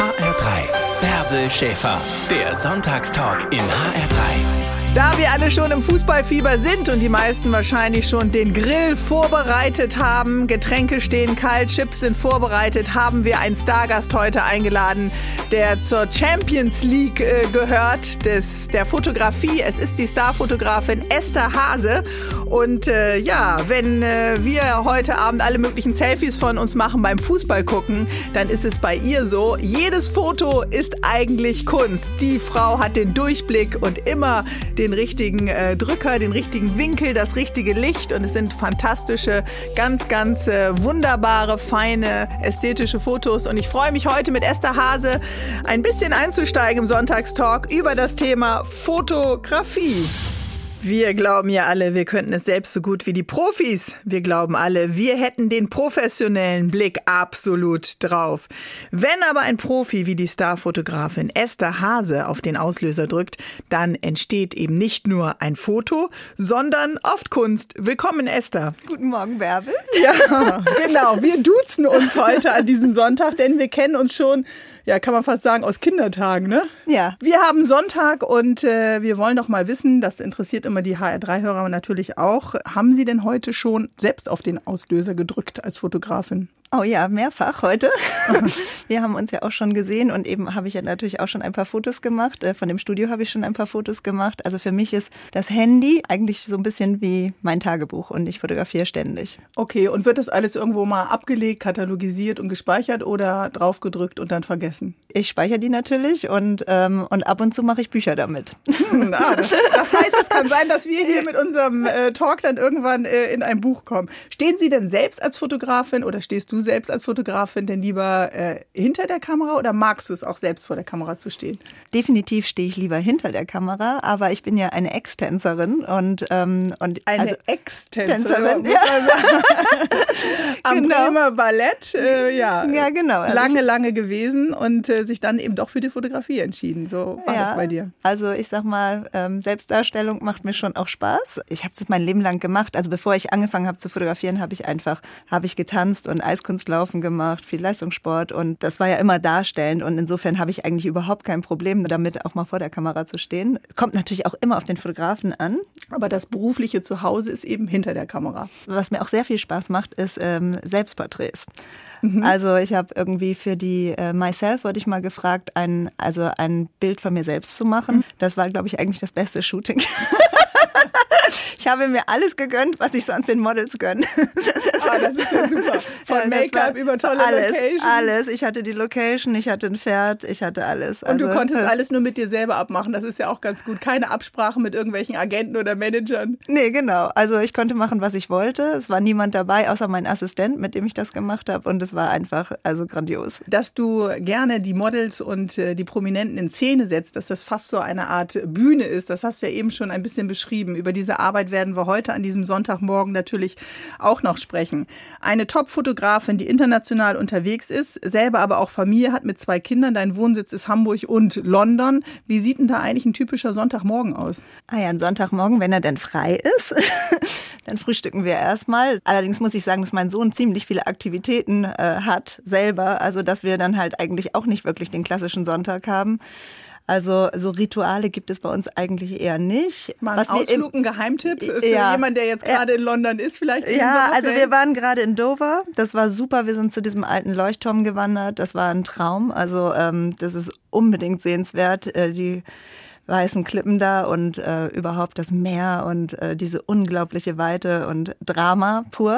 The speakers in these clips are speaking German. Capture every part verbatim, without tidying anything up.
H R drei. Bärbel Schäfer, der Sonntagstalk in H R drei. Da wir alle schon im Fußballfieber sind und die meisten wahrscheinlich schon den Grill vorbereitet haben, Getränke stehen kalt, Chips sind vorbereitet, haben wir einen Stargast heute eingeladen, der zur Champions League äh, gehört, des, der Fotografie. Es ist die Starfotografin Esther Haase. Und äh, ja, wenn äh, wir heute Abend alle möglichen Selfies von uns machen beim Fußball gucken, dann ist es bei ihr so, jedes Foto ist eigentlich Kunst. Die Frau hat den Durchblick und immer den richtigen äh, Drücker, den richtigen Winkel, das richtige Licht, und es sind fantastische, ganz, ganz äh, wunderbare, feine, ästhetische Fotos, und ich freue mich heute mit Esther Haase ein bisschen einzusteigen im Sonntagstalk über das Thema Fotografie. Wir glauben ja alle, wir könnten es selbst so gut wie die Profis. Wir glauben alle, wir hätten den professionellen Blick absolut drauf. Wenn aber ein Profi wie die Starfotografin Esther Haase auf den Auslöser drückt, dann entsteht eben nicht nur ein Foto, sondern oft Kunst. Willkommen, Esther. Guten Morgen, Bärbel. Ja, genau. Wir duzen uns heute an diesem Sonntag, denn wir kennen uns schon, ja, kann man fast sagen, aus Kindertagen, ne? Ja. Wir haben Sonntag und äh, wir wollen doch mal wissen, das interessiert immer die H R drei Hörer natürlich auch. Haben Sie denn heute schon selbst auf den Auslöser gedrückt als Fotografin? Oh ja, mehrfach heute. Wir haben uns ja auch schon gesehen und eben habe ich ja natürlich auch schon ein paar Fotos gemacht. Von dem Studio habe ich schon ein paar Fotos gemacht. Also für mich ist das Handy eigentlich so ein bisschen wie mein Tagebuch und ich fotografiere ständig. Okay, und wird das alles irgendwo mal abgelegt, katalogisiert und gespeichert oder draufgedrückt und dann vergessen? Ich speichere die natürlich und, ähm, und ab und zu mache ich Bücher damit. Hm, ah, das, das heißt, es kann sein, dass wir hier mit unserem äh, Talk dann irgendwann äh, in ein Buch kommen. Stehen Sie denn selbst als Fotografin oder stehst du selbst als Fotografin denn lieber äh, hinter der Kamera oder magst du es auch selbst vor der Kamera zu stehen? Definitiv stehe ich lieber hinter der Kamera, aber ich bin ja eine Ex-Tänzerin und, ähm, und eine also, Ex-Tänzerin, Tänzerin, ja. Am Genau. Bremer Ballett, äh, ja, ja genau. Also lange, ich, lange gewesen und äh, sich dann eben doch für die Fotografie entschieden. So war ja, das bei dir. Also ich sag mal, ähm, Selbstdarstellung macht mir schon auch Spaß. Ich habe es mein Leben lang gemacht. Also bevor ich angefangen habe zu fotografieren, habe ich einfach habe ich getanzt und Eiskunstlaufen gemacht, viel Leistungssport, und das war ja immer darstellend, und insofern habe ich eigentlich überhaupt kein Problem damit, auch mal vor der Kamera zu stehen. Kommt natürlich auch immer auf den Fotografen an. Aber das berufliche Zuhause ist eben hinter der Kamera. Was mir auch sehr viel Spaß macht, ist ähm, Selbstporträts. Mhm. Also ich habe irgendwie für die äh, Myself wurde ich mal gefragt, ein, also ein Bild von mir selbst zu machen. Mhm. Das war, glaube ich, eigentlich das beste Shooting. Ich habe mir alles gegönnt, was ich sonst den Models gönne. Ah, das ist ja super. Von ja, Make-up über tolle alles, Location. Alles. Ich hatte die Location, ich hatte ein Pferd, ich hatte alles. Und du also, konntest äh, alles nur mit dir selber abmachen. Das ist ja auch ganz gut. Keine Absprache mit irgendwelchen Agenten oder Managern. Nee, genau. Also ich konnte machen, was ich wollte. Es war niemand dabei, außer mein Assistent, mit dem ich das gemacht habe. Und es war einfach also grandios. Dass du gerne die Models und äh, die Prominenten in Szene setzt, dass das fast so eine Art Bühne ist, das hast du ja eben schon ein bisschen beschrieben. Über diese Arbeit werden wir heute an diesem Sonntagmorgen natürlich auch noch sprechen. Eine Top-Fotografin, die international unterwegs ist, selber aber auch Familie hat mit zwei Kindern. Dein Wohnsitz ist Hamburg und London. Wie sieht denn da eigentlich ein typischer Sonntagmorgen aus? Ah ja, ein Sonntagmorgen, wenn er denn frei ist, dann frühstücken wir erstmal. Allerdings muss ich sagen, dass mein Sohn ziemlich viele Aktivitäten äh, hat selber, also dass wir dann halt eigentlich auch nicht wirklich den klassischen Sonntag haben. Also so Rituale gibt es bei uns eigentlich eher nicht. Mal ein Ausflug, ein Geheimtipp für ja, jemanden, der jetzt gerade in London ist vielleicht? Ja, also wir waren gerade in Dover. Das war super. Wir sind zu diesem alten Leuchtturm gewandert. Das war ein Traum. Also ähm, das ist unbedingt sehenswert. Äh, die weißen Klippen da und äh, überhaupt das Meer und äh, diese unglaubliche Weite und Drama pur.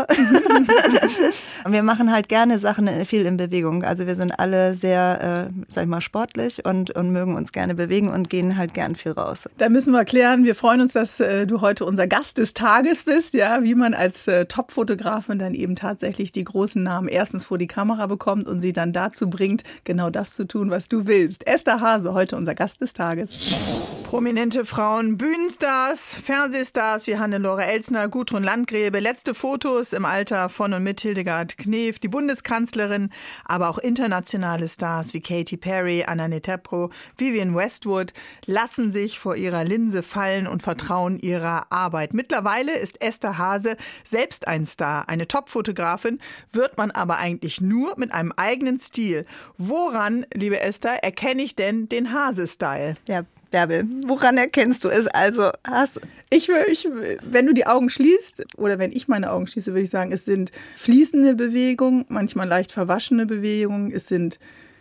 Und wir machen halt gerne Sachen viel in Bewegung. Also wir sind alle sehr, äh, sag ich mal, sportlich und, und mögen uns gerne bewegen und gehen halt gern viel raus. Da müssen wir klären, wir freuen uns, dass äh, du heute unser Gast des Tages bist, ja, wie man als äh, Top-Fotografin dann eben tatsächlich die großen Namen erstens vor die Kamera bekommt und sie dann dazu bringt, genau das zu tun, was du willst. Esther Haase, heute unser Gast des Tages. Prominente Frauen, Bühnenstars, Fernsehstars wie Hannelore Elsner, Gudrun Landgräbe, letzte Fotos im Alter von und mit Hildegard Knef, die Bundeskanzlerin, aber auch internationale Stars wie Katy Perry, Anna Netrebko, Vivienne Westwood lassen sich vor ihrer Linse fallen und vertrauen ihrer Arbeit. Mittlerweile ist Esther Hase selbst ein Star, eine Top-Fotografin, wird man aber eigentlich nur mit einem eigenen Stil. Woran, liebe Esther, erkenne ich denn den Hase-Style? Ja, Bärbel, woran erkennst du es? Also hast ich, ich, wenn du die Augen schließt, oder wenn ich meine Augen schließe, würde ich sagen, es sind fließende Bewegungen, manchmal leicht verwaschene Bewegungen. Es sind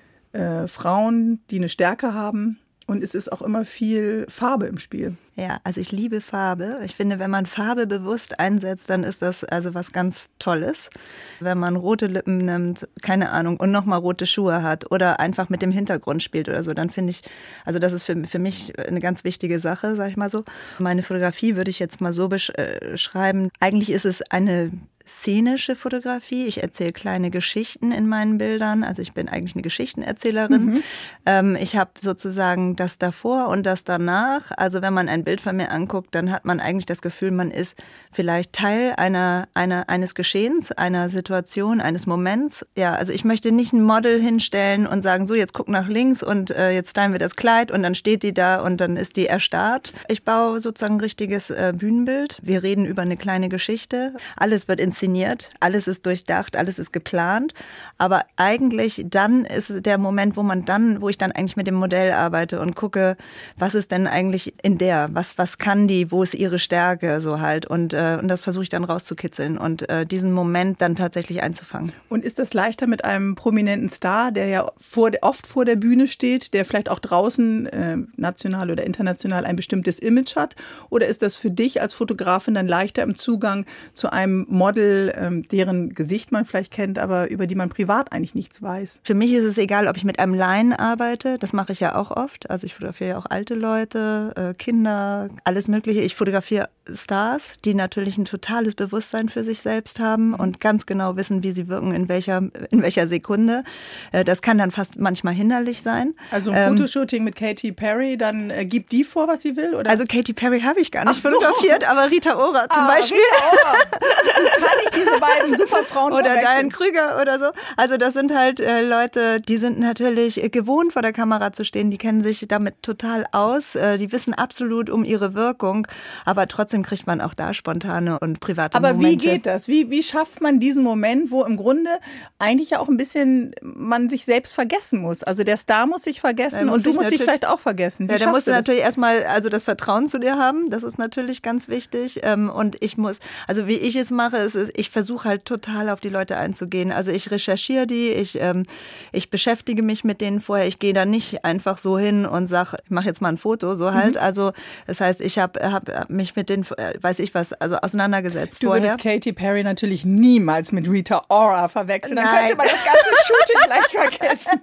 äh, Frauen, die eine Stärke haben. Und es ist auch immer viel Farbe im Spiel. Ja, also ich liebe Farbe. Ich finde, wenn man Farbe bewusst einsetzt, dann ist das also was ganz Tolles. Wenn man rote Lippen nimmt, keine Ahnung, und nochmal rote Schuhe hat oder einfach mit dem Hintergrund spielt oder so, dann finde ich, also das ist für, für mich eine ganz wichtige Sache, sag ich mal so. Meine Fotografie würde ich jetzt mal so beschreiben. Eigentlich ist es eine szenische Fotografie. Ich erzähle kleine Geschichten in meinen Bildern. Also ich bin eigentlich eine Geschichtenerzählerin. Mhm. Ähm, ich habe sozusagen das davor und das danach. Also wenn man ein Bild von mir anguckt, dann hat man eigentlich das Gefühl, man ist vielleicht Teil einer, einer, eines Geschehens, einer Situation, eines Moments. Ja, also ich möchte nicht ein Model hinstellen und sagen, so jetzt guck nach links und äh, jetzt stylen wir das Kleid und dann steht die da und dann ist die erstarrt. Ich baue sozusagen ein richtiges äh, Bühnenbild. Wir reden über eine kleine Geschichte. Alles wird in inszeniert, alles ist durchdacht, alles ist geplant, aber eigentlich dann ist der Moment, wo man dann, wo ich dann eigentlich mit dem Modell arbeite und gucke, was ist denn eigentlich in der, was was kann die, wo ist ihre Stärke so halt und äh, und das versuche ich dann rauszukitzeln und äh, diesen Moment dann tatsächlich einzufangen. Und ist das leichter mit einem prominenten Star, der ja vor, oft vor der Bühne steht, der vielleicht auch draußen äh, national oder international ein bestimmtes Image hat, oder ist das für dich als Fotografin dann leichter im Zugang zu einem Model, deren Gesicht man vielleicht kennt, aber über die man privat eigentlich nichts weiß? Für mich ist es egal, ob ich mit einem Laien arbeite. Das mache ich ja auch oft. Also ich fotografiere ja auch alte Leute, Kinder, alles Mögliche. Ich fotografiere Stars, die natürlich ein totales Bewusstsein für sich selbst haben und ganz genau wissen, wie sie wirken, in welcher, in welcher Sekunde. Das kann dann fast manchmal hinderlich sein. Also ein ähm, Fotoshooting mit Katy Perry, dann äh, gibt die vor, was sie will? Oder? Also Katy Perry habe ich gar nicht so. fotografiert, aber Rita Ora zum ah, Beispiel. Rita Ora. Kann ich diese beiden super Frauen oder Diane Krüger oder so. Also das sind halt äh, Leute, die sind natürlich gewohnt, vor der Kamera zu stehen. Die kennen sich damit total aus. Äh, die wissen absolut um ihre Wirkung. Aber trotzdem kriegt man auch da spontane und private Aber Momente. Aber wie geht das? Wie, wie schafft man diesen Moment, wo im Grunde eigentlich ja auch ein bisschen man sich selbst vergessen muss? Also der Star muss sich vergessen muss und du musst dich vielleicht auch vergessen. Wie ja, der muss natürlich erstmal also das Vertrauen zu dir haben. Das ist natürlich ganz wichtig. Ähm, und ich muss, also wie ich es mache, ist, ich versuche halt total auf die Leute einzugehen. Also ich recherchiere die, ich, ähm, ich beschäftige mich mit denen vorher. Ich gehe da nicht einfach so hin und sage, ich mache jetzt mal ein Foto, so halt. Mhm. Also das heißt, ich habe hab mich mit denen, weiß ich was, also auseinandergesetzt du vorher. Du würdest Katy Perry natürlich niemals mit Rita Ora verwechseln. Dann Nein. könnte man das ganze Shooting gleich vergessen.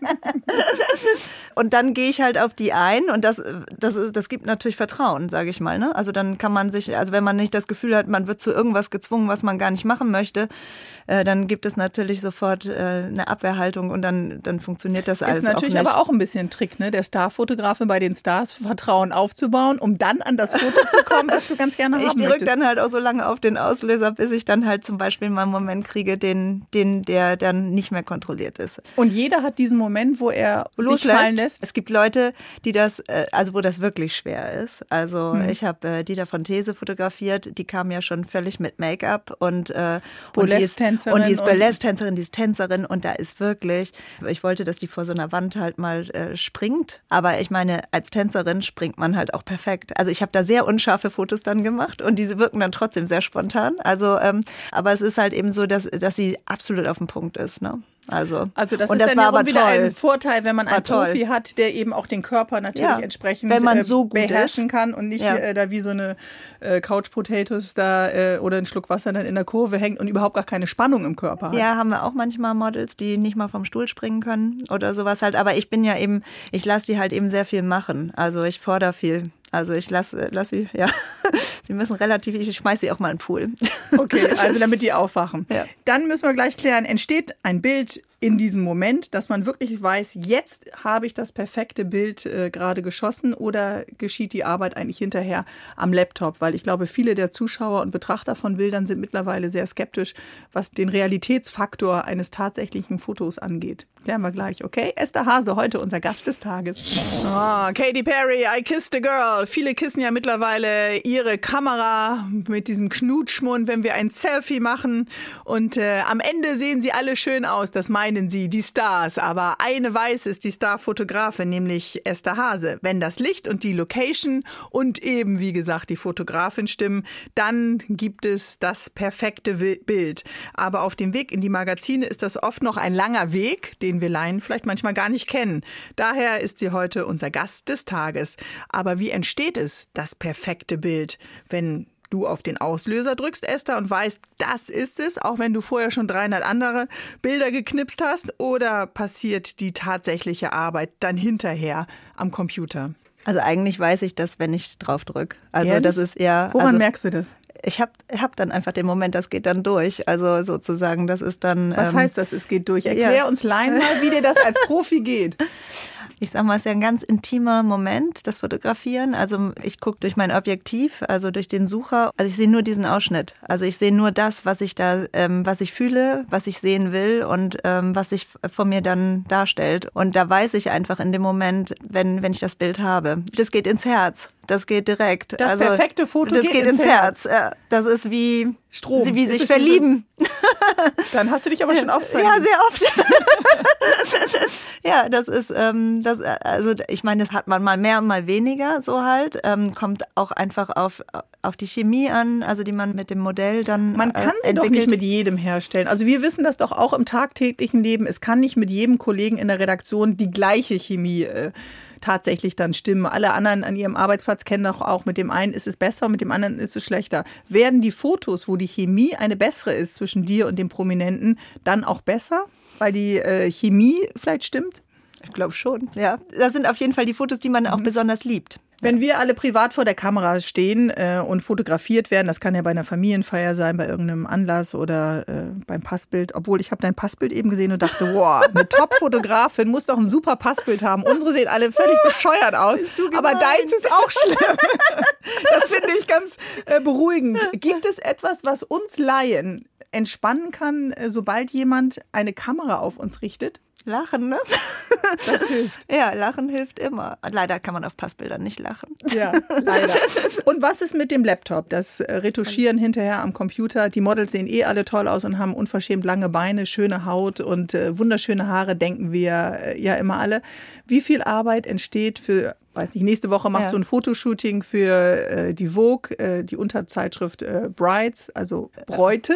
Und dann gehe ich halt auf die ein und das, das, ist, das gibt natürlich Vertrauen, sage ich mal. Ne? Also dann kann man sich, also wenn man nicht das Gefühl hat, man wird zu irgendwas gezwungen, was man gar nicht machen möchte, äh, dann gibt es natürlich sofort äh, eine Abwehrhaltung und dann, dann funktioniert das alles auch nicht. Ist natürlich aber auch ein bisschen ein Trick, ne? Der Starfotografe bei den Stars Vertrauen aufzubauen, um dann an das Foto zu kommen, was du ganz gerne haben ich möchtest. Ich drücke dann halt auch so lange auf den Auslöser, bis ich dann halt zum Beispiel mal einen Moment kriege, den, den, der dann nicht mehr kontrolliert ist. Und jeder hat diesen Moment, wo er Loslässt. sich fallen lässt? Es gibt Leute, die das, äh, also wo das wirklich schwer ist. Also hm. ich habe äh, Dieter von These fotografiert, die kam ja schon völlig mit Make-up und, äh, und die ist, und die ist Balletttänzerin, die ist Tänzerin und da ist wirklich, ich wollte, dass die vor so einer Wand halt mal äh, springt, aber ich meine, als Tänzerin springt man halt auch perfekt. Also ich habe da sehr unscharfe Fotos dann gemacht und diese wirken dann trotzdem sehr spontan. Also, ähm, aber es ist halt eben so, dass, dass sie absolut auf dem Punkt ist, ne? Also, also das und ist das dann war ja aber wieder toll. ein Vorteil, wenn man war einen toll. Profi hat, der eben auch den Körper natürlich ja, entsprechend wenn man so gut beherrschen ist. kann und nicht ja. äh, da wie so eine äh, Couch Potatoes da äh, oder ein Schluck Wasser dann in der Kurve hängt und überhaupt gar keine Spannung im Körper hat. Ja, haben wir auch manchmal Models, die nicht mal vom Stuhl springen können oder sowas halt. Aber ich bin ja eben, ich lasse die halt eben sehr viel machen. Also ich fordere viel. Also ich lasse lass sie, ja, sie müssen relativ, ich schmeiße sie auch mal in den Pool. Okay, also damit die aufwachen. Ja. Dann müssen wir gleich klären, entsteht ein Bild in diesem Moment, dass man wirklich weiß, jetzt habe ich das perfekte Bild äh, gerade geschossen, oder geschieht die Arbeit eigentlich hinterher am Laptop? Weil ich glaube, viele der Zuschauer und Betrachter von Bildern sind mittlerweile sehr skeptisch, was den Realitätsfaktor eines tatsächlichen Fotos angeht. Klären wir gleich, okay? Esther Hase, heute unser Gast des Tages. Oh, Katy Perry, I Kissed a Girl. Viele kissen ja mittlerweile ihre Kamera mit diesem Knutschmund, wenn wir ein Selfie machen. Und äh, am Ende sehen sie alle schön aus, das meinen sie, die Stars. Aber eine weiß ist die Starfotografin, nämlich Esther Hase. Wenn das Licht und die Location und eben, wie gesagt, die Fotografin stimmen, dann gibt es das perfekte Bild. Aber auf dem Weg in die Magazine ist das oft noch ein langer Weg, den wir Laien vielleicht manchmal gar nicht kennen. Daher ist sie heute unser Gast des Tages. Aber wie entsteht es, das perfekte Bild, wenn du auf den Auslöser drückst, Esther, und weißt, das ist es, auch wenn du vorher schon dreihundert andere Bilder geknipst hast? Oder passiert die tatsächliche Arbeit dann hinterher am Computer? Also eigentlich weiß ich das, wenn ich drauf drücke. Also Ehrlich? das ist ja. Woran also, merkst du das? Ich habe hab dann einfach den Moment, das geht dann durch. Also sozusagen, das ist dann. Was ähm, heißt das, es geht durch? Erklär ja. uns Laien mal, wie dir das als Profi geht. Ich sag mal, es ist ja ein ganz intimer Moment, das Fotografieren. Also ich gucke durch mein Objektiv, also durch den Sucher. Also ich sehe nur diesen Ausschnitt. Also ich sehe nur das, was ich da, ähm, was ich fühle, was ich sehen will und ähm, was sich vor mir dann darstellt. Und da weiß ich einfach in dem Moment, wenn wenn ich das Bild habe, das geht ins Herz. Das geht direkt. Das also, perfekte Foto das geht, geht ins ins Herz. Herz. Ja, das ist wie Strom. Wie Ist sich es verlieben. Wie so? Dann hast du dich aber schon oft verliebt. Ja, sehr oft. Ja, das ist, ähm, das, also ich meine, das hat man mal mehr, mal weniger so halt. Ähm, kommt auch einfach auf, auf die Chemie an, also die man mit dem Modell dann Man kann äh, sie doch nicht mit jedem herstellen. Also wir wissen das doch auch im tagtäglichen Leben. Es kann nicht mit jedem Kollegen in der Redaktion die gleiche Chemie äh, tatsächlich dann stimmen. Alle anderen an ihrem Arbeitsplatz kennen doch auch, mit dem einen ist es besser, mit dem anderen ist es schlechter. Werden die Fotos, wo die Chemie eine bessere ist zwischen dir und dem Prominenten, dann auch besser, weil die äh, Chemie vielleicht stimmt? Ich glaube schon, ja. Das sind auf jeden Fall die Fotos, die man auch mhm. besonders liebt. Wenn wir alle privat vor der Kamera stehen äh, und fotografiert werden, das kann ja bei einer Familienfeier sein, bei irgendeinem Anlass oder äh, beim Passbild. Obwohl, ich habe dein Passbild eben gesehen und dachte, wow, eine Top-Fotografin muss doch ein super Passbild haben. Unsere sehen alle völlig bescheuert aus, aber deins ist auch schlimm. Das finde ich ganz äh, beruhigend. Gibt es etwas, was uns Laien entspannen kann, äh, sobald jemand eine Kamera auf uns richtet? Lachen, ne? Das hilft. Ja, Lachen hilft immer. Leider kann man auf Passbildern nicht lachen. Ja, leider. Und was ist mit dem Laptop? Das Retuschieren hinterher am Computer. Die Models sehen eh alle toll aus und haben unverschämt lange Beine, schöne Haut und äh, wunderschöne Haare, denken wir äh, ja immer alle. Wie viel Arbeit entsteht für, weiß nicht, nächste Woche machst ja. du ein Fotoshooting für äh, die Vogue, äh, die Unterzeitschrift äh, Brides, also Bräute.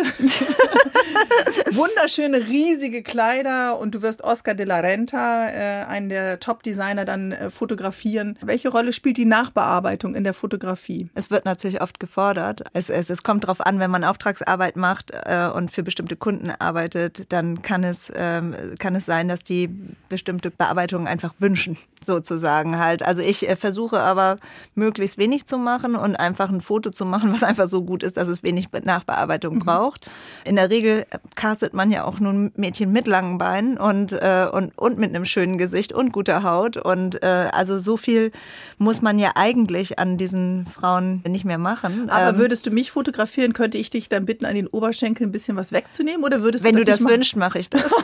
Wunderschöne, riesige Kleider und du wirst Oscar de la Renta, äh, einen der Top-Designer, dann äh, fotografieren. Welche Rolle spielt die Nachbearbeitung in der Fotografie? Es wird natürlich oft gefordert. Es, es, es kommt darauf an, wenn man Auftragsarbeit macht äh, und für bestimmte Kunden arbeitet, dann kann es, ähm, kann es sein, dass die bestimmte Bearbeitungen einfach wünschen, sozusagen halt. Also ich äh, versuche aber möglichst wenig zu machen und einfach ein Foto zu machen, was einfach so gut ist, dass es wenig Nachbearbeitung mhm. braucht. In der Regel castet man ja auch nun Mädchen mit langen Beinen und, äh, und, und mit einem schönen Gesicht und guter Haut. Und äh, also so viel muss man ja eigentlich an diesen Frauen nicht mehr machen. Aber ähm, würdest du mich fotografieren, könnte ich dich dann bitten, an den Oberschenkeln ein bisschen was wegzunehmen? Oder würdest wenn du das du das wünschst, mache ich das.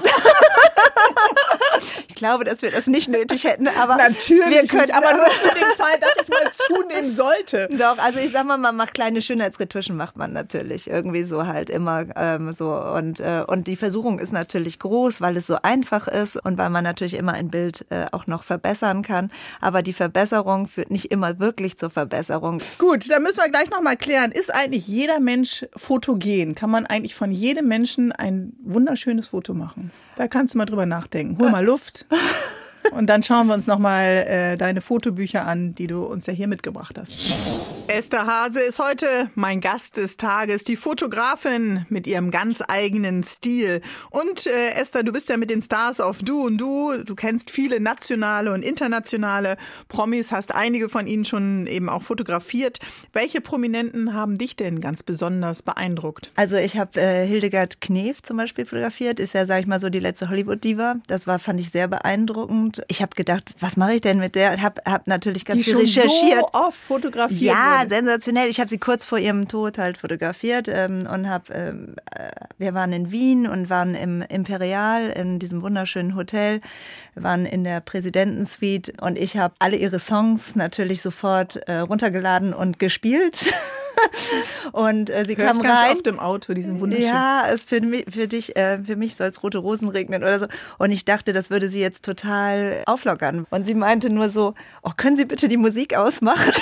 Ich glaube, dass wir das nicht nötig hätten, aber natürlich wir können, nicht, aber nur für den Fall, dass ich mal zunehmen sollte. Doch, also ich sag mal, man macht kleine Schönheitsretuschen, macht man natürlich irgendwie so halt immer ähm, so und äh, und die Versuchung ist natürlich groß, weil es so einfach ist und weil man natürlich immer ein Bild äh, auch noch verbessern kann, aber die Verbesserung führt nicht immer wirklich zur Verbesserung. Gut, dann müssen wir gleich noch mal klären, ist eigentlich jeder Mensch fotogen? Kann man eigentlich von jedem Menschen ein wunderschönes Foto machen? Da kannst du mal drüber nachdenken. Hol mal Luft und dann schauen wir uns noch mal äh, deine Fotobücher an, die du uns ja hier mitgebracht hast. Esther Hase ist heute mein Gast des Tages, die Fotografin mit ihrem ganz eigenen Stil. Und äh, Esther, du bist ja mit den Stars auf Du und Du. Du kennst viele nationale und internationale Promis, hast einige von ihnen schon eben auch fotografiert. Welche Prominenten haben dich denn ganz besonders beeindruckt? Also ich habe äh, Hildegard Knef zum Beispiel fotografiert, ist ja, sag ich mal, so die letzte Hollywood-Diva. Das war, fand ich sehr beeindruckend. Ich habe gedacht, was mache ich denn mit der? Hab, hab natürlich ganz die viel schon recherchiert. So oft fotografiert Ja, wurde. sensationell. Ich habe sie kurz vor ihrem Tod halt fotografiert ähm, und habe, ähm, äh, wir waren in Wien und waren im Imperial, in diesem wunderschönen Hotel. Wir waren in der Präsidentensuite und ich habe alle ihre Songs natürlich sofort äh, runtergeladen und gespielt. Und äh, sie Hör kam ich ganz rein. oft im Auto, diesen wunderschönen. Ja, es für, mich, für dich, äh, für mich soll es rote Rosen regnen oder so. Und ich dachte, das würde sie jetzt total auflockern. Und sie meinte nur so, oh, können Sie bitte die Musik ausmachen?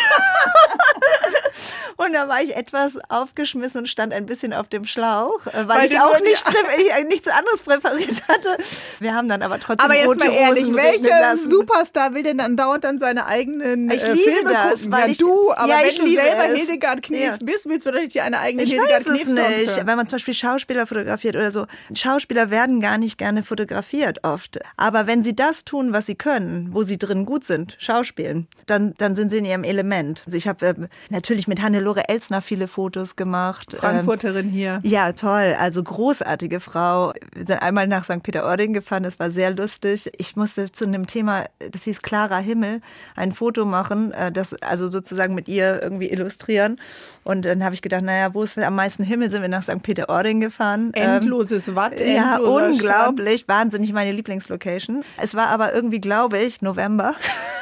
Und da war ich etwas aufgeschmissen und stand ein bisschen auf dem Schlauch, weil, weil ich auch nicht ich nichts anderes präpariert hatte. Wir haben dann aber trotzdem aber jetzt rote mal ehrlich, Rosen welcher Superstar will denn dann dauernd dann seine eigenen ich äh, liebe Filme das, gucken? Weil ja, ich, du, aber ja, wenn ich du liebe selber es. Hildegard Knef Ja. bist, willst du doch nicht deine eigene ich Hildegard weiß es Knef Songs nicht, hören. wenn man zum Beispiel Schauspieler fotografiert oder so. Schauspieler werden gar nicht gerne fotografiert oft. Aber wenn sie das tun, was sie können, wo sie drin gut sind, Schauspielen, dann, dann sind sie in ihrem Element. Also ich habe äh, natürlich mit Hannelore Elsner viele Fotos gemacht. Frankfurterin ähm, hier. Ja, toll. Also großartige Frau. Wir sind einmal nach Sankt Peter-Ording gefahren. Das war sehr lustig. Ich musste zu einem Thema, das hieß Klarer Himmel, ein Foto machen, das also sozusagen mit ihr irgendwie illustrieren. Und dann habe ich gedacht, naja, wo ist am meisten Himmel? Sind wir nach Sankt Peter-Ording gefahren. Endloses Watt, ähm, Ja, unglaublich. Strand. Wahnsinnig meine Lieblingslocation. Es war aber irgendwie, glaube ich, November.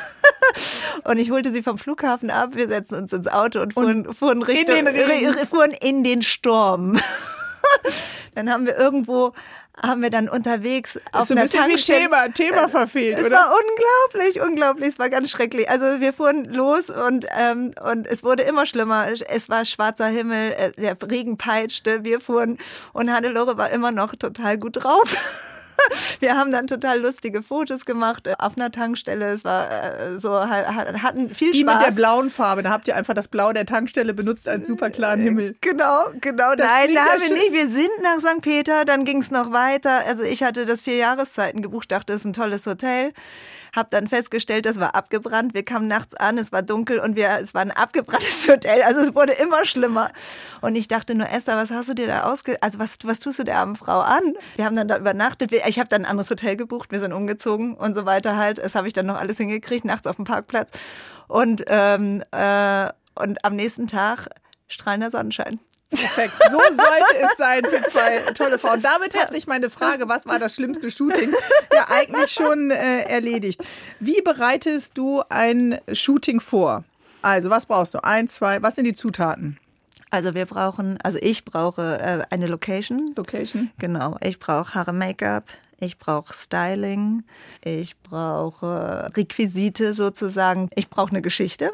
Und ich holte sie vom Flughafen ab, wir setzten uns ins Auto und fuhren, und fuhren, Richtung, in den fuhren in den Sturm. Dann haben wir irgendwo, haben wir dann unterwegs auf so ein einer bisschen Tankstelle... wie Thema, Thema verfehlt, es oder? Es war unglaublich, unglaublich, es war ganz schrecklich. Also wir fuhren los und, ähm, und es wurde immer schlimmer. Es war schwarzer Himmel, der Regen peitschte, wir fuhren und Hannelore war immer noch total gut drauf. Wir haben dann total lustige Fotos gemacht auf einer Tankstelle. Es war äh, so, hatten viel Die Spaß. mit der blauen Farbe, da habt ihr einfach das Blau der Tankstelle benutzt als super klaren Himmel. Genau, genau. Das Nein, da ja haben wir nicht. Wir sind nach Sankt Peter, dann ging es noch weiter. Also ich hatte das vier Jahreszeiten gebucht, dachte, das ist ein tolles Hotel. Hab dann festgestellt, das war abgebrannt. Wir kamen nachts an, es war dunkel und wir, es war ein abgebranntes Hotel. Also es wurde immer schlimmer. Und ich dachte nur, Esther, was hast du dir da ausge... Also was, was tust du der armen Frau an? Wir haben dann da übernachtet. Ich habe dann ein anderes Hotel gebucht. Wir sind umgezogen und so weiter halt. Das habe ich dann noch alles hingekriegt, nachts auf dem Parkplatz. Und, ähm, äh, und am nächsten Tag strahlender Sonnenschein. Perfekt. So sollte es sein für zwei tolle Frauen. Damit hat sich meine Frage, was war das schlimmste Shooting, ja eigentlich schon äh, erledigt. Wie bereitest du ein Shooting vor? Also was brauchst du? Ein, zwei, was sind die Zutaten? Also wir brauchen, also ich brauche äh, eine Location. Location. Genau. Ich brauche Haare, Make-up. Ich brauche Styling, ich brauche Requisite sozusagen, ich brauche eine Geschichte,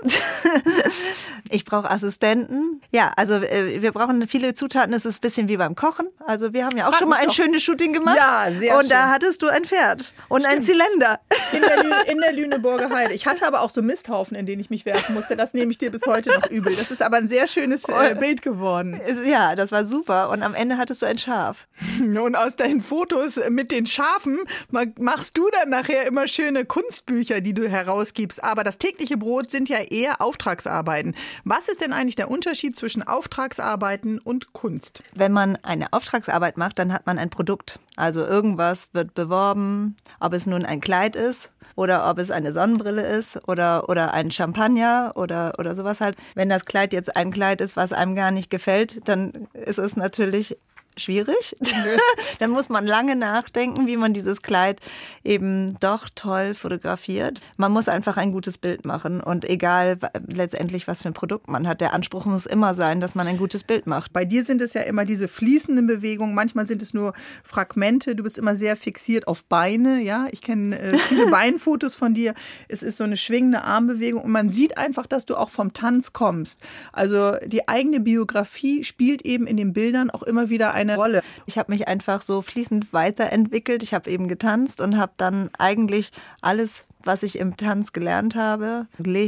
ich brauche Assistenten. Ja, also wir brauchen viele Zutaten, es ist ein bisschen wie beim Kochen. Also wir haben ja auch Frag schon mal mich ein doch. schönes Shooting gemacht. Ja, sehr Und schön. da hattest du ein Pferd und Stimmt. einen Zylinder. In der, Lü- in der Lüneburger Heide. Ich hatte aber auch so Misthaufen, in denen ich mich werfen musste. Das nehme ich dir bis heute noch übel. Das ist aber ein sehr schönes äh, Bild geworden. Ja, das war super. Und am Ende hattest du ein Schaf. Und aus deinen Fotos mit den Schafen machst du dann nachher immer schöne Kunstbücher, die du herausgibst. Aber das tägliche Brot sind ja eher Auftragsarbeiten. Was ist denn eigentlich der Unterschied zwischen Auftragsarbeiten und Kunst? Wenn man eine Auftragsarbeit macht, dann hat man ein Produkt. Also irgendwas wird beworben, ob es nun ein Kleid ist oder ob es eine Sonnenbrille ist oder, oder ein Champagner oder, oder sowas halt. Wenn das Kleid jetzt ein Kleid ist, was einem gar nicht gefällt, dann ist es natürlich schwierig. Dann muss man lange nachdenken, wie man dieses Kleid eben doch toll fotografiert. Man muss einfach ein gutes Bild machen und egal letztendlich, was für ein Produkt man hat, der Anspruch muss immer sein, dass man ein gutes Bild macht. Bei dir sind es ja immer diese fließenden Bewegungen, manchmal sind es nur Fragmente, du bist immer sehr fixiert auf Beine, ja, ich kenne äh, viele Beinfotos von dir, es ist so eine schwingende Armbewegung und man sieht einfach, dass du auch vom Tanz kommst. Also die eigene Biografie spielt eben in den Bildern auch immer wieder eine Rolle. Ich habe mich einfach so fließend weiterentwickelt. Ich habe eben getanzt und habe dann eigentlich alles, was ich im Tanz gelernt habe, Licht,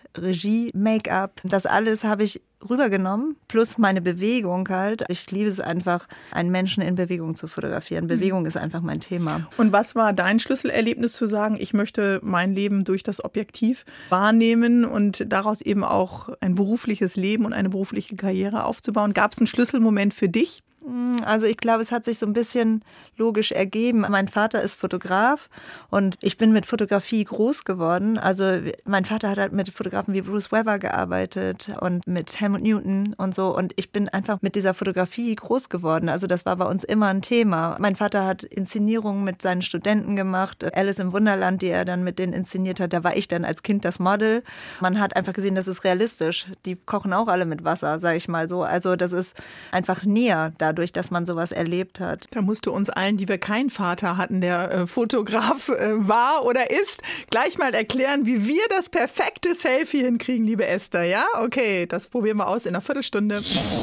Regie, Make-up, das alles habe ich rübergenommen, plus meine Bewegung halt. Ich liebe es einfach, einen Menschen in Bewegung zu fotografieren. Bewegung ist einfach mein Thema. Und was war dein Schlüsselerlebnis zu sagen, ich möchte mein Leben durch das Objektiv wahrnehmen und daraus eben auch ein berufliches Leben und eine berufliche Karriere aufzubauen? Gab es einen Schlüsselmoment für dich? Also ich glaube, es hat sich so ein bisschen logisch ergeben. Mein Vater ist Fotograf und ich bin mit Fotografie groß geworden. Also mein Vater hat halt mit Fotografen wie Bruce Weber gearbeitet und mit Helmut Newton und so. Und ich bin einfach mit dieser Fotografie groß geworden. Also das war bei uns immer ein Thema. Mein Vater hat Inszenierungen mit seinen Studenten gemacht. Alice im Wunderland, die er dann mit denen inszeniert hat, da war ich dann als Kind das Model. Man hat einfach gesehen, das ist realistisch. Die kochen auch alle mit Wasser, sage ich mal so. Also das ist einfach näher da. Dadurch, dass man sowas erlebt hat. Da musst du uns allen, die wir keinen Vater hatten, der äh, Fotograf äh, war oder ist, gleich mal erklären, wie wir das perfekte Selfie hinkriegen, liebe Esther. Ja, okay, das probieren wir aus in einer Viertelstunde.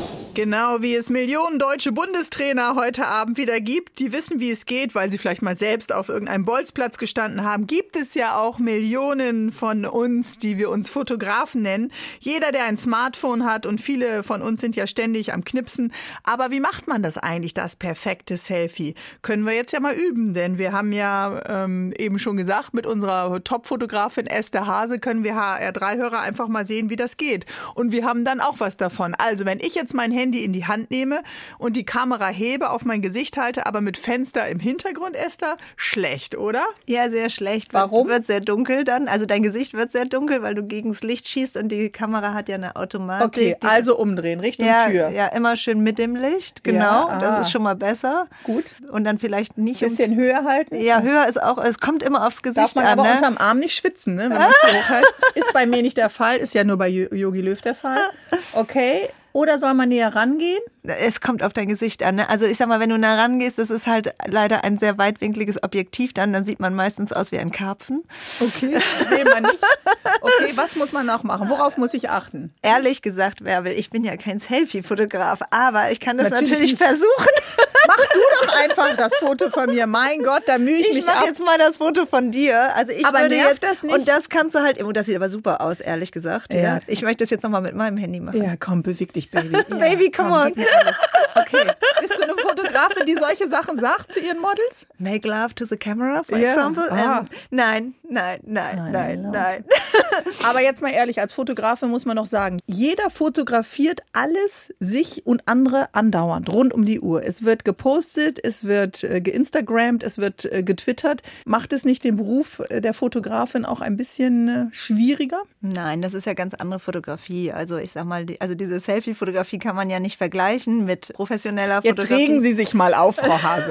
Genau wie es Millionen deutsche Bundestrainer heute Abend wieder gibt, die wissen, wie es geht, weil sie vielleicht mal selbst auf irgendeinem Bolzplatz gestanden haben, gibt es ja auch Millionen von uns, die wir uns Fotografen nennen. Jeder, der ein Smartphone hat, und viele von uns sind ja ständig am Knipsen. Aber wie macht man das eigentlich, das perfekte Selfie? Können wir jetzt ja mal üben, denn wir haben ja ähm, eben schon gesagt, mit unserer Top-Fotografin Esther Hase können wir H R drei Hörer einfach mal sehen, wie das geht. Und wir haben dann auch was davon. Also wenn ich jetzt mein Handy in die Hand nehme und die Kamera hebe, auf mein Gesicht halte, aber mit Fenster im Hintergrund, Esther, schlecht, oder? Ja, sehr schlecht. Warum? Wird sehr dunkel dann. Also dein Gesicht wird sehr dunkel, weil du gegen das Licht schießt und die Kamera hat ja eine Automatik. Okay, also umdrehen, Richtung ja, Tür. Ja, immer schön mit dem Licht, genau. Ja, das ist schon mal besser. Gut. Und dann vielleicht nicht ein bisschen höher halten. Ja, höher ist auch, es kommt immer aufs Gesicht an. Darf man an, aber ne? unterm Arm nicht schwitzen, ne, wenn man es hochhält. Ist bei mir nicht der Fall, ist ja nur bei Jogi Löw der Fall. Okay. Oder soll man näher rangehen? Es kommt auf dein Gesicht an. Ne? Also ich sag mal, wenn du nah rangehst, das ist halt leider ein sehr weitwinkliges Objektiv dann, dann sieht man meistens aus wie ein Karpfen. Okay, will man nicht. Okay, was muss man noch machen? Worauf muss ich achten? Ehrlich gesagt, Bärbel, ich bin ja kein Selfie-Fotograf, aber ich kann das natürlich, natürlich versuchen. Mach du doch einfach das Foto von mir. Mein Gott, da mühe ich, ich mich ab. Ich mache jetzt mal das Foto von dir. Also ich aber würde nervt jetzt, das nicht? Und das kannst du halt, oh, das sieht aber super aus, ehrlich gesagt. Ja. Ja. Ich möchte das jetzt nochmal mit meinem Handy machen. Ja, komm, beweg dich, Baby. Ja, Baby, come komm, on. gib mir alles. Okay, bist du eine Fotografin, die solche Sachen sagt zu ihren Models? Make love to the camera, for ja. example? Ah. Ähm, nein, nein, nein, nein, nein, nein. Aber jetzt mal ehrlich, als Fotografin muss man doch sagen, jeder fotografiert alles, sich und andere andauernd, rund um die Uhr. Es wird gepostet, es wird äh, geinstagrammt, es wird äh, getwittert. Macht es nicht den Beruf äh, der Fotografin auch ein bisschen äh, schwieriger? Nein, das ist ja ganz andere Fotografie. Also ich sag mal, die, also diese Selfie-Fotografie kann man ja nicht vergleichen mit professioneller Jetzt Fotografie. Jetzt regen Sie sich mal auf, Frau Hase.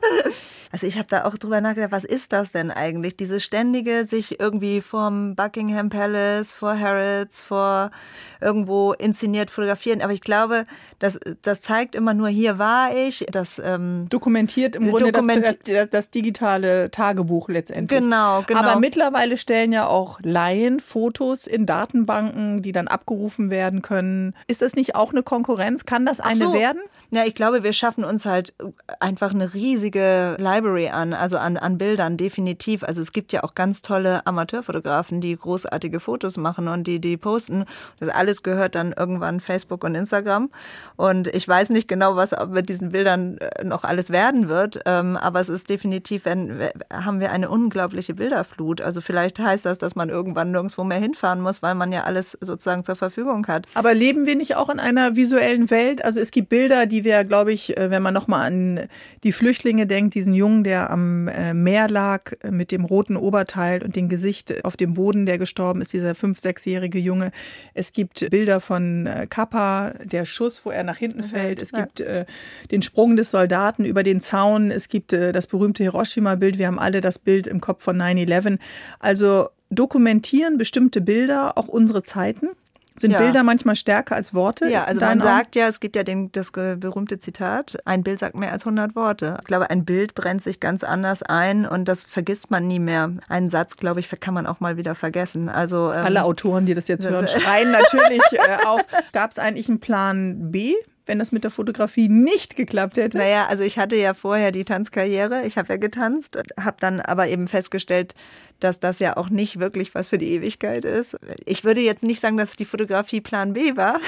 Also ich habe da auch drüber nachgedacht, was ist das denn eigentlich? Dieses ständige sich irgendwie vorm Buckingham Palace, vor Harrods, vor irgendwo inszeniert fotografieren. Aber ich glaube, das, das zeigt immer nur, hier war ich. Das ähm, dokumentiert im Grunde Dokument- das, das, das digitale Tagebuch letztendlich. Genau, genau. Aber mittlerweile stellen ja auch Laien Fotos in Datenbanken, die dann abgerufen werden können. Ist das nicht auch eine Konkurrenz? Kann das eine Ach so. werden? Ja, ich glaube, wir schaffen uns halt einfach eine riesige Library an, also an, an Bildern, definitiv. Also es gibt ja auch ganz tolle Amateurfotografen, die großartige Fotos machen und die, die posten. Das alles gehört dann irgendwann Facebook und Instagram. Und ich weiß nicht genau, was mit diesen Bildern noch alles werden wird, aber es ist definitiv, wenn, haben wir eine unglaubliche Bilderflut. Also vielleicht heißt das, dass man irgendwann nirgendwo mehr hinfahren muss, weil man ja alles sozusagen zur Verfügung hat. Aber leben wir nicht auch in einer visuellen Welt? Also es gibt Bilder, die wir, glaube ich, wenn man nochmal an die Flüchtlinge denkt, diesen Jungen, der am Meer lag mit dem roten Oberteil und dem Gesicht auf dem Boden, der gestorben ist, dieser fünf-, sechsjährige Junge. Es gibt Bilder von Kappa, der Schuss, wo er nach hinten fällt. Es gibt äh, den Sprung des Soldaten über den Zaun. Es gibt äh, das berühmte Hiroshima-Bild. Wir haben alle das Bild im Kopf von nine eleven. Also dokumentieren bestimmte Bilder auch unsere Zeiten? Sind ja. Bilder manchmal stärker als Worte? Ja, also man sagt ja, es gibt ja den, das berühmte Zitat, ein Bild sagt mehr als hundert Worte. Ich glaube, ein Bild brennt sich ganz anders ein und das vergisst man nie mehr. Einen Satz, glaube ich, kann man auch mal wieder vergessen. Also ähm, alle Autoren, die das jetzt hören, schreien natürlich äh, auf. Gab es eigentlich einen Plan B? wenn das mit der Fotografie nicht geklappt hätte? Naja, also ich hatte ja vorher die Tanzkarriere, ich habe ja getanzt, habe dann aber eben festgestellt, dass das ja auch nicht wirklich was für die Ewigkeit ist. Ich würde jetzt nicht sagen, dass die Fotografie Plan B war,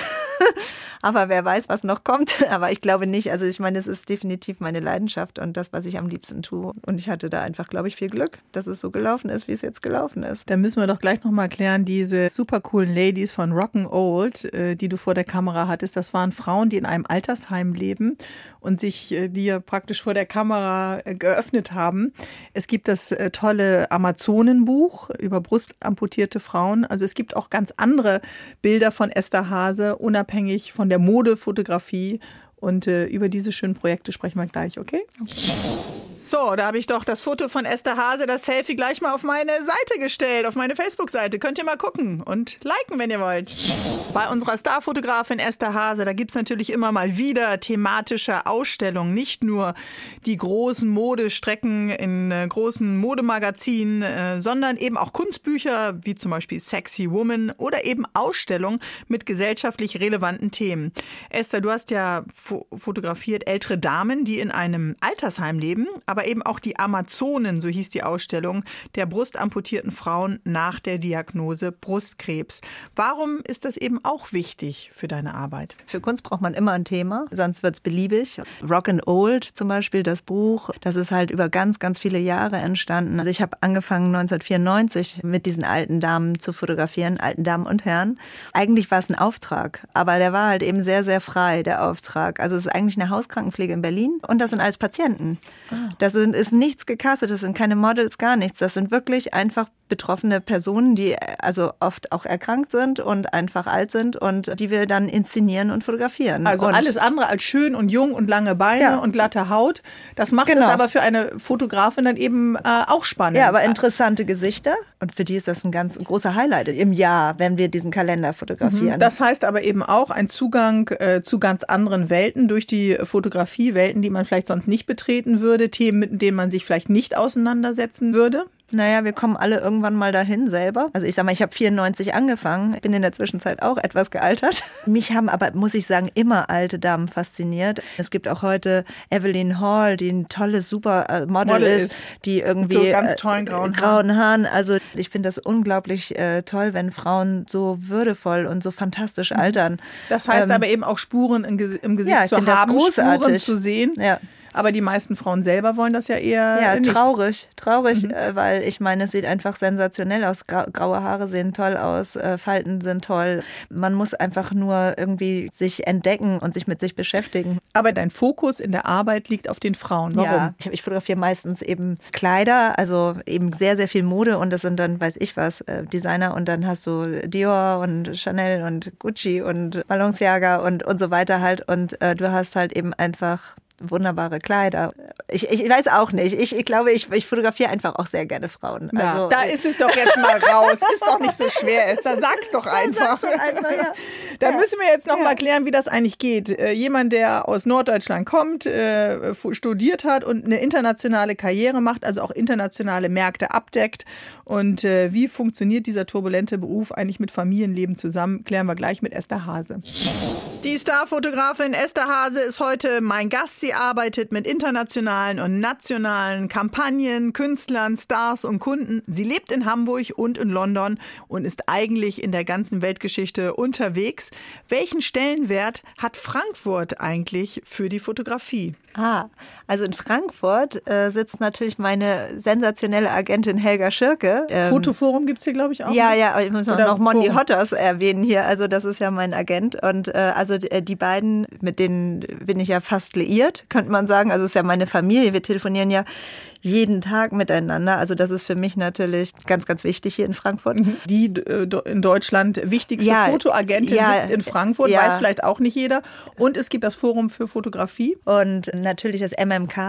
aber wer weiß, was noch kommt. Aber ich glaube nicht. Also ich meine, es ist definitiv meine Leidenschaft und das, was ich am liebsten tue. Und ich hatte da einfach, glaube ich, viel Glück, dass es so gelaufen ist, wie es jetzt gelaufen ist. Dann müssen wir doch gleich nochmal klären, diese super coolen Ladies von Rock'n'Old, die du vor der Kamera hattest, das waren Frauen, die in einem Altersheim leben und sich dir praktisch vor der Kamera geöffnet haben. Es gibt das tolle Amazonenbuch über brustamputierte Frauen. Also es gibt auch ganz andere Bilder von Esther Haase, unabhängig von der Modefotografie. Und äh, über diese schönen Projekte sprechen wir gleich, okay? okay. So, da habe ich doch das Foto von Esther Haase, das Selfie, gleich mal auf meine Seite gestellt, auf meine Facebook-Seite. Könnt ihr mal gucken und liken, wenn ihr wollt. Bei unserer Starfotografin Esther Haase, da gibt es natürlich immer mal wieder thematische Ausstellungen. Nicht nur die großen Modestrecken in äh, großen Modemagazinen, äh, sondern eben auch Kunstbücher, wie zum Beispiel Sexy Woman oder eben Ausstellungen mit gesellschaftlich relevanten Themen. Esther, du hast ja fotografiert ältere Damen, die in einem Altersheim leben, aber eben auch die Amazonen, so hieß die Ausstellung, der brustamputierten Frauen nach der Diagnose Brustkrebs. Warum ist das eben auch wichtig für deine Arbeit? Für Kunst braucht man immer ein Thema, sonst wird es beliebig. Rock'n'Old zum Beispiel, das Buch, das ist halt über ganz, ganz viele Jahre entstanden. Also ich habe angefangen neunzehnhundertvierundneunzig mit diesen alten Damen zu fotografieren, alten Damen und Herren. Eigentlich war es ein Auftrag, aber der war halt eben sehr, sehr frei, der Auftrag. Also es ist eigentlich eine Hauskrankenpflege in Berlin und das sind alles Patienten. Ah. Das sind, ist nichts gecastet, das sind keine Models, gar nichts. Das sind wirklich einfach betroffene Personen, die also oft auch erkrankt sind und einfach alt sind und die wir dann inszenieren und fotografieren. Also und alles andere als schön und jung und lange Beine ja. und glatte Haut. Das macht genau. es aber für eine Fotografin dann eben äh, auch spannend. Ja, aber interessante Gesichter und für die ist das ein ganz ein großer Highlight im Jahr, wenn wir diesen Kalender fotografieren. Das heißt aber eben auch ein Zugang äh, zu ganz anderen Welten durch die Fotografie, Welten, die man vielleicht sonst nicht betreten würde, Themen, mit denen man sich vielleicht nicht auseinandersetzen würde. Naja, wir kommen alle irgendwann mal dahin selber. Also ich sag mal, ich habe vierundneunzig angefangen, bin in der Zwischenzeit auch etwas gealtert. Mich haben aber, muss ich sagen, immer alte Damen fasziniert. Es gibt auch heute Evelyn Hall, die ein tolles Supermodel Model ist, ist, die irgendwie mit so ganz tollen grauen, äh, grauen Haaren. Also ich finde das unglaublich äh, toll, wenn Frauen so würdevoll und so fantastisch altern. Das heißt ähm, aber eben auch Spuren im Gesicht ja, zu haben, großartig. Spuren zu sehen. Ja. Aber die meisten Frauen selber wollen das ja eher Ja, nicht. traurig, traurig, Mhm. äh, weil ich meine, es sieht einfach sensationell aus. Grau, graue Haare sehen toll aus, äh, Falten sind toll. Man muss einfach nur irgendwie sich entdecken und sich mit sich beschäftigen. Aber dein Fokus in der Arbeit liegt auf den Frauen. Warum? Ja, ich, ich fotografiere meistens eben Kleider, also eben sehr, sehr viel Mode und das sind dann, weiß ich was, äh, Designer und dann hast du Dior und Chanel und Gucci und Balenciaga und, und so weiter halt und äh, du hast halt eben einfach wunderbare Kleider. Ich, ich weiß auch nicht. Ich, ich glaube, ich, ich fotografiere einfach auch sehr gerne Frauen. Ja, also, da ist es doch jetzt mal raus. Ist doch nicht so schwer. Ist. Da sag's doch einfach. Sag's doch einfach ja. Da ja. müssen wir jetzt noch ja. mal klären, wie das eigentlich geht. Äh, jemand, der aus Norddeutschland kommt, äh, studiert hat und eine internationale Karriere macht, also auch internationale Märkte abdeckt. Und äh, wie funktioniert dieser turbulente Beruf eigentlich mit Familienleben zusammen, klären wir gleich mit Esther Haase. Die Starfotografin Esther Haase ist heute mein Gast. Sie arbeitet mit internationalen und nationalen Kampagnen, Künstlern, Stars und Kunden. Sie lebt in Hamburg und in London und ist eigentlich in der ganzen Weltgeschichte unterwegs. Welchen Stellenwert hat Frankfurt eigentlich für die Fotografie? Ah, also in Frankfurt äh, sitzt natürlich meine sensationelle Agentin Helga Schirke. Ähm, Fotoforum gibt es hier, glaube ich, auch. Ja, ja, aber ich muss auch Oder noch Mondi Forum. Hotters erwähnen hier. Also das ist ja mein Agent. Und äh, also die, die beiden, mit denen bin ich ja fast liiert, könnte man sagen. Also es ist ja meine Familie. Wir telefonieren ja jeden Tag miteinander. Also das ist für mich natürlich ganz, ganz wichtig hier in Frankfurt. Die äh, in Deutschland wichtigste ja, Fotoagentin ja, sitzt in Frankfurt, ja. weiß vielleicht auch nicht jeder. Und es gibt das Forum für Fotografie. Und natürlich das M M K.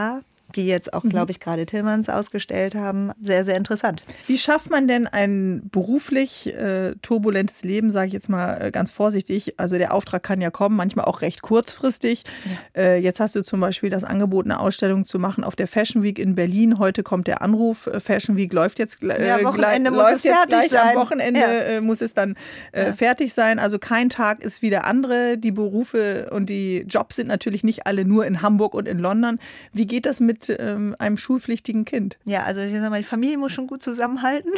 die jetzt auch, glaube ich, gerade Tillmanns ausgestellt haben. Sehr, sehr interessant. Wie schafft man denn ein beruflich äh, turbulentes Leben, sage ich jetzt mal äh, ganz vorsichtig? Also der Auftrag kann ja kommen, manchmal auch recht kurzfristig. Ja. Äh, jetzt hast du zum Beispiel das Angebot, eine Ausstellung zu machen auf der Fashion Week in Berlin. Heute kommt der Anruf, äh, Fashion Week läuft jetzt, äh, ja, Wochenende gleich, muss läuft es jetzt fertig gleich sein. Am Wochenende ja. äh, muss es dann äh, ja. fertig sein. Also kein Tag ist wie der andere. Die Berufe und die Jobs sind natürlich nicht alle nur in Hamburg und in London. Wie geht das mit ähm, einem schulpflichtigen Kind? Ja, also ich sag mal, die Familie muss schon gut zusammenhalten.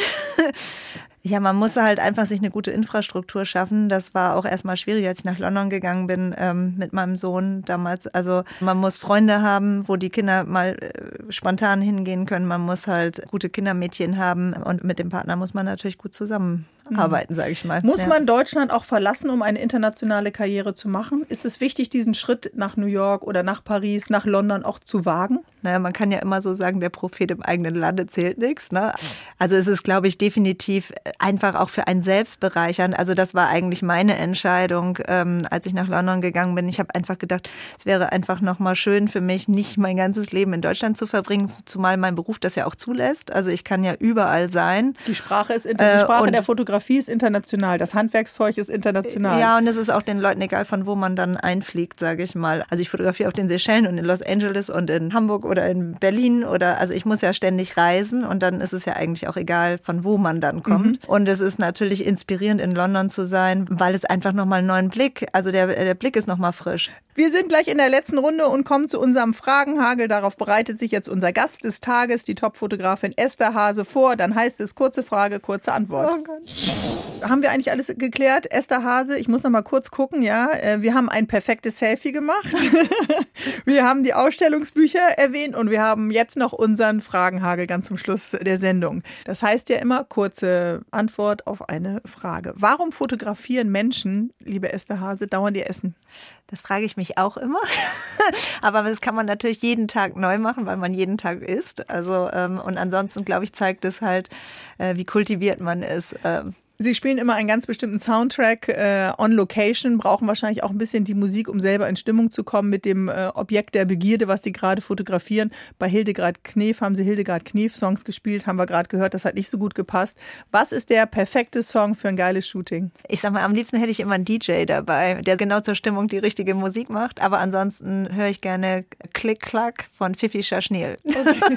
Ja, man muss halt einfach sich eine gute Infrastruktur schaffen. Das war auch erstmal schwierig, als ich nach London gegangen bin ähm, mit meinem Sohn damals. Also man muss Freunde haben, wo die Kinder mal äh, spontan hingehen können. Man muss halt gute Kindermädchen haben und mit dem Partner muss man natürlich gut zusammenarbeiten, mhm. sage ich mal. Muss ja. man Deutschland auch verlassen, um eine internationale Karriere zu machen? Ist es wichtig, diesen Schritt nach New York oder nach Paris, nach London auch zu wagen? Naja, man kann ja immer so sagen, der Prophet im eigenen Lande zählt nichts. Ne? Also es ist, glaube ich, definitiv einfach auch für einen selbst bereichern. Also das war eigentlich meine Entscheidung, ähm, als ich nach London gegangen bin. Ich habe einfach gedacht, es wäre einfach nochmal schön für mich, nicht mein ganzes Leben in Deutschland zu verbringen, zumal mein Beruf das ja auch zulässt. Also ich kann ja überall sein. Die Sprache ist inter- die Sprache äh, der Fotografie ist international, das Handwerkszeug ist international. Ja, und es ist auch den Leuten egal, von wo man dann einfliegt, sage ich mal. Also ich fotografiere auf den Seychellen und in Los Angeles und in Hamburg oder in Berlin oder, also ich muss ja ständig reisen und dann ist es ja eigentlich auch egal, von wo man dann kommt. Mhm. Und es ist natürlich inspirierend, in London zu sein, weil es einfach nochmal einen neuen Blick, also der, der Blick ist nochmal frisch. Wir sind gleich in der letzten Runde und kommen zu unserem Fragenhagel. Darauf bereitet sich jetzt unser Gast des Tages, die Top-Fotografin Esther Haase, vor. Dann heißt es kurze Frage, kurze Antwort. Oh Gott. Haben wir eigentlich alles geklärt? Esther Haase, ich muss noch mal kurz gucken, ja. Wir haben ein perfektes Selfie gemacht. Wir haben die Ausstellungsbücher erwähnt und wir haben jetzt noch unseren Fragenhagel ganz zum Schluss der Sendung. Das heißt ja immer kurze Antwort auf eine Frage. Warum fotografieren Menschen, liebe Esther Haase, dauernd ihr Essen? Das frage ich mich auch immer. Aber das kann man natürlich jeden Tag neu machen, weil man jeden Tag isst. Also, ähm, und ansonsten, glaube ich, zeigt es halt, äh, wie kultiviert man ist. Ähm. Sie spielen immer einen ganz bestimmten Soundtrack äh, on Location, brauchen wahrscheinlich auch ein bisschen die Musik, um selber in Stimmung zu kommen mit dem äh, Objekt der Begierde, was Sie gerade fotografieren. Bei Hildegard Knef haben Sie Hildegard Knef Songs gespielt, haben wir gerade gehört, das hat nicht so gut gepasst. Was ist der perfekte Song für ein geiles Shooting? Ich sag mal, am liebsten hätte ich immer einen D J dabei, der genau zur Stimmung die richtige Musik macht, aber ansonsten höre ich gerne Klick-Klack von Fifi Chashnil. Okay.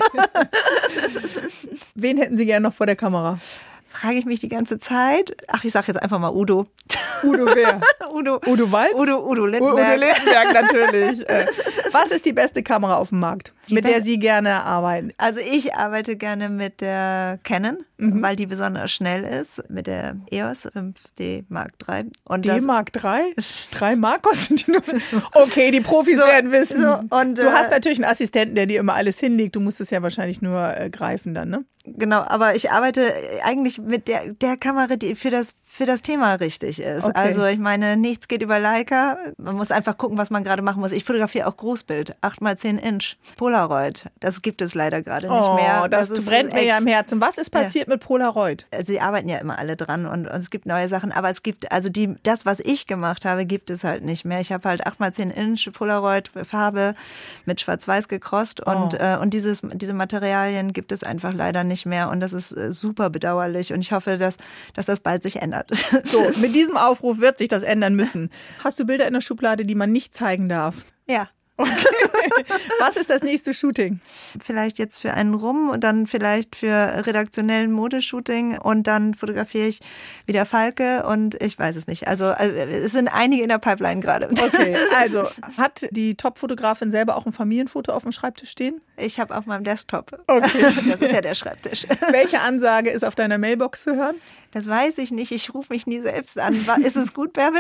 Wen hätten Sie gerne noch vor der Kamera? Frage ich mich die ganze Zeit. Ach, ich sage jetzt einfach mal Udo. Udo wer? Udo. Udo Walz? Udo, Udo Lindenberg. Udo Lindenberg natürlich. Was ist die beste Kamera auf dem Markt, die mit beste? der Sie gerne arbeiten? Also ich arbeite gerne mit der Canon, mhm. weil die besonders schnell ist, mit der E O S fünf D Mark drei. Und D Mark drei? Drei Mark kosten die nur? Okay, die Profis so, werden wissen. So, und, du hast natürlich einen Assistenten, der dir immer alles hinlegt. Du musst es ja wahrscheinlich nur äh, greifen dann, ne? Genau, aber ich arbeite eigentlich mit der, der Kamera, die für das, für das Thema richtig ist. Okay. Also ich meine, nichts geht über Leica. Man muss einfach gucken, was man gerade machen muss. Ich fotografiere auch Großbild, acht mal zehn Inch, Polaroid. Das gibt es leider gerade nicht oh, mehr. Das, das brennt mir ja im Herzen. Was ist passiert ja. mit Polaroid? Also die arbeiten ja immer alle dran und, und es gibt neue Sachen. Aber es gibt, also die, das, was ich gemacht habe, gibt es halt nicht mehr. Ich habe halt acht mal zehn Inch Polaroid Farbe mit Schwarz-Weiß gecrosst und, oh. äh, und dieses, diese Materialien gibt es einfach leider nicht mehr und das ist super bedauerlich und ich hoffe, dass, dass das bald sich ändert. So, mit diesem Aufruf wird sich das ändern müssen. Hast du Bilder in der Schublade, die man nicht zeigen darf? Ja. Okay. Was ist das nächste Shooting? Vielleicht jetzt für einen Rum und dann vielleicht für redaktionellen Modeshooting und dann fotografiere ich wieder Falke und ich weiß es nicht. Also, also es sind einige in der Pipeline gerade. Okay, also hat die Top-Fotografin selber auch ein Familienfoto auf dem Schreibtisch stehen? Ich habe auf meinem Desktop. Okay. Das ist ja der Schreibtisch. Welche Ansage ist auf deiner Mailbox zu hören? Das weiß ich nicht. Ich rufe mich nie selbst an. Ist es gut, Bärbel?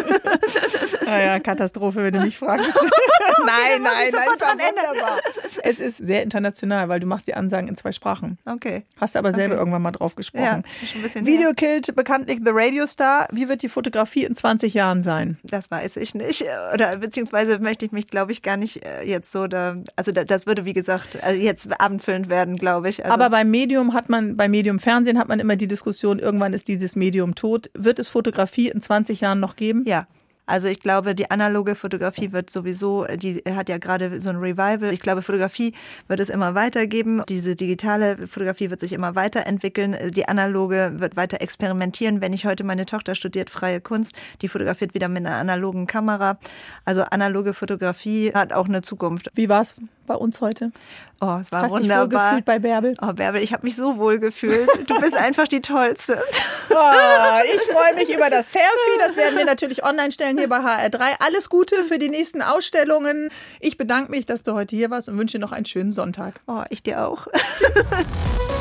Naja, Katastrophe, wenn du mich fragst. Nein, nein, nein, es war wunderbar. Es ist sehr international, weil du machst die Ansagen in zwei Sprachen. Okay. Hast aber selber okay. irgendwann mal drauf gesprochen. Ja, schon ein bisschen Video her. Killt bekanntlich The Radio Star. Wie wird die Fotografie in zwanzig Jahren sein? Das weiß ich nicht. Oder beziehungsweise möchte ich mich, glaube ich, gar nicht jetzt so da. Also das würde, wie gesagt, jetzt abendfüllend werden, glaube ich. Also aber beim Medium hat man, bei Medium Fernsehen hat man immer die Diskussion, irgendwann ist dieses Medium tot. Wird es Fotografie in zwanzig Jahren noch geben? Ja. Also ich glaube, die analoge Fotografie wird sowieso, die hat ja gerade so ein Revival. Ich glaube, Fotografie wird es immer weitergeben. Diese digitale Fotografie wird sich immer weiterentwickeln. Die analoge wird weiter experimentieren. Wenn ich heute, meine Tochter studiert freie Kunst, die fotografiert wieder mit einer analogen Kamera. Also analoge Fotografie hat auch eine Zukunft. Wie war es bei uns heute? Oh, es war Hast wunderbar. Hast dich wohl gefühlt bei Bärbel? Oh, Bärbel, ich habe mich so wohl gefühlt. Du bist einfach die Tollste. Oh, ich freue mich über das Selfie. Das werden wir natürlich online stellen hier bei H R drei. Alles Gute für die nächsten Ausstellungen. Ich bedanke mich, dass du heute hier warst und wünsche dir noch einen schönen Sonntag. Oh, ich dir auch. Tschüss.